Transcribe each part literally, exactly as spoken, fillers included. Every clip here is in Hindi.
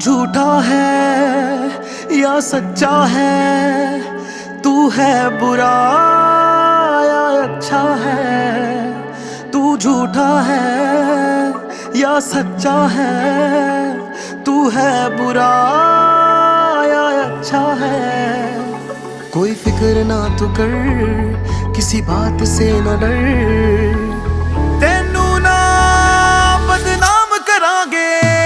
झूठा है या सच्चा है, तू है बुरा या अच्छा है। तू झूठा है या सच्चा है, तू है बुरा या अच्छा है। कोई फिक्र ना तू कर, किसी बात से न डर, तेनू ना बदनाम करांगे।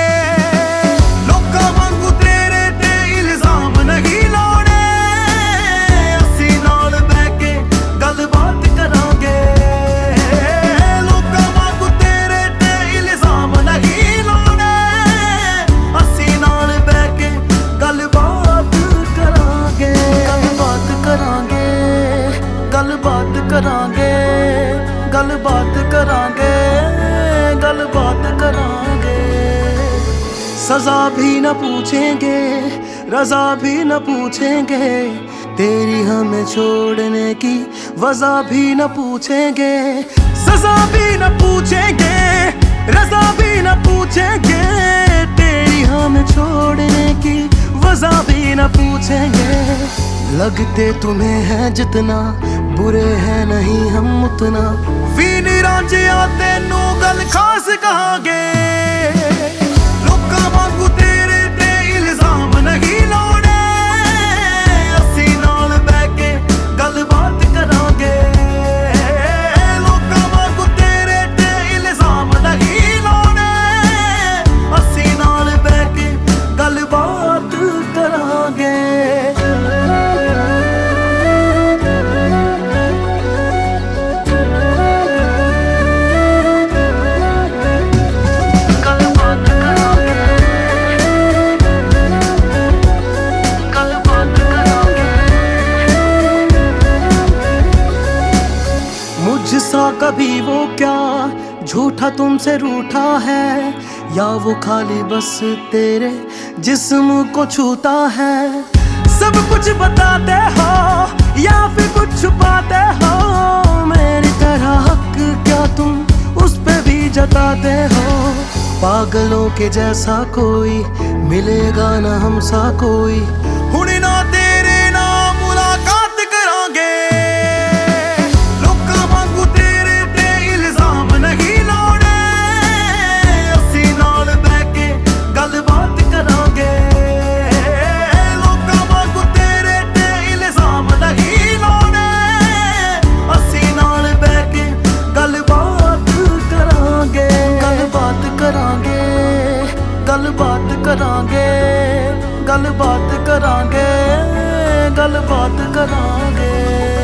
करांगे गल बात करांगे, गल बात करांगे। सजा भी न पूछेंगे, रजा भी न पूछेंगे, तेरी हमें छोड़ने की वजह भी न पूछेंगे। सजा भी न पूछेंगे, रजा भी न पूछेंगे, तेरी हमें छोड़ने की वजह भी न पूछेंगे। लगते तुम्हें है जितना, बुरे हैं नहीं हम उतना, वीन रांझिया तेनू गल खास कहांगे। लोकां वांगू तेरे ते इल्जाम नहीं लाउणे, असी नाल बैठ के गल बात करांगे। लोकां वांगू तेरे ते इल्जाम नहीं लाउणे, असी नाल बैठ के गल बात करांगे। मुझसा कभी वो क्या झूठा तुमसे रूठा है, या वो खाली बस तेरे जिस्म को छूता है। सब कुछ बताते हो या फिर कुछ छुपाते हो, मेरी तरह हक क्या तुम उस पे भी जताते हो। पागलों के जैसा कोई मिलेगा ना हमसा कोई, हुणे ना तेरे नाम मुलाकात करांगे। गल बात करांगे, गल बात करांगे, गल बात करांगे।